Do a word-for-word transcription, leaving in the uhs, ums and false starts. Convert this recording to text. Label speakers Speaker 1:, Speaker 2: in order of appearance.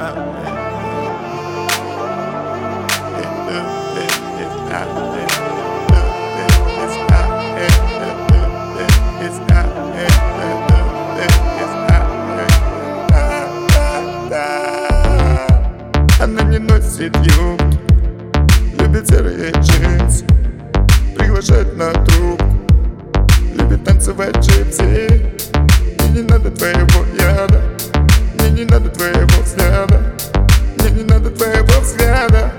Speaker 1: Она не носит юбки, любит серые джинсы, приглашает на трубку, любит танцевать джипси. Мне не надо твоего яда, мне не надо твоего взгляда, мне не надо твоего взгляда.